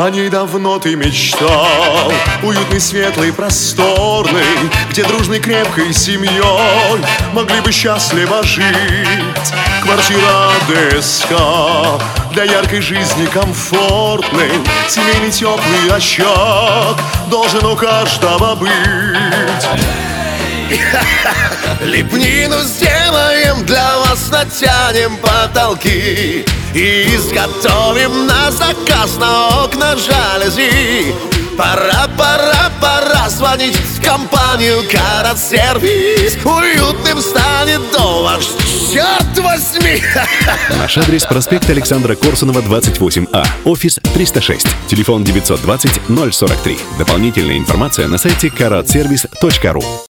о ней давно ты мечтал. Уютный, светлый, просторный, где дружной, крепкой семьей могли бы счастливо жить. Квартира ДСК для яркой жизни комфортной, семейный теплый очаг должен у каждого быть. Лепнину сделаем для вас, натянем потолки и изготовим на заказ на окна жалюзи. Пора звонить в компанию «Карат-сервис». Уютным станет дом ваш, черт возьми. Наш адрес: проспект Александра Корсунова, 28А, офис 306, телефон 920 043. Дополнительная информация на сайте karatservice.ru.